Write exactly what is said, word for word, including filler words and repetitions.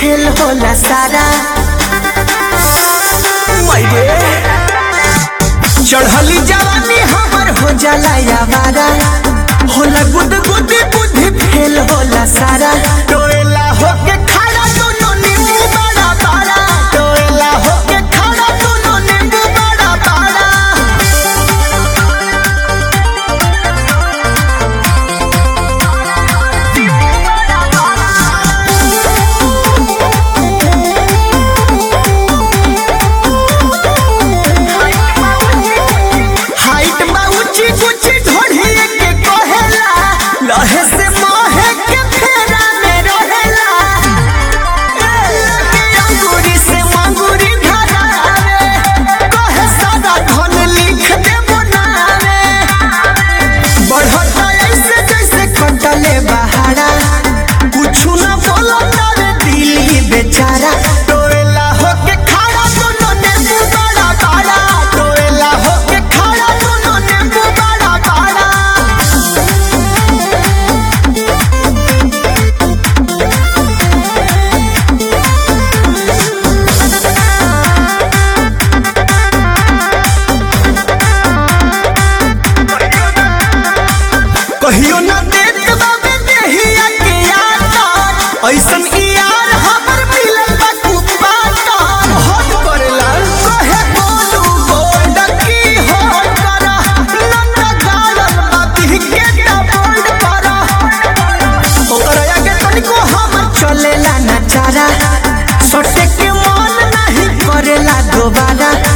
fail होला सारा चढ़ली जवानी हमर हो जाला यावारा होला गुद गुद बुद्धि फेल होला सारा टोएला होके खड़ा दोनों नींबू बड़ा बड़ा टोएला होके खड़ा दोनों नींबू बड़ा बड़ा हाइट बा ऊंची ऊंची ढोढ़ी के कहेला लहे से मोहे के फेरा में रहेला अंगूरी से मंगूरी धरावे कहे सादा धन लिख दे बनावे बढ़ता ऐसे जैसे कंटले बहारा कुछु ना बोलता रे दिल बेचारा टोएला होके खड़ा दोनों नींबू बड़ा बड़ा टोएला होके खड़ा दोनों नींबू बड़ा बड़ा कहियो ना देत बाबे देहिया के यार ऐसन यार हमर मिलल बा कुपाता हट करेला कहे बोलू बोल की हो करा नन्ना गालन बाती के ता बोल्ड करा ओकरा आगे तनिको हम चलेला ना चारा सटे के मन नहीं करेला दोबारा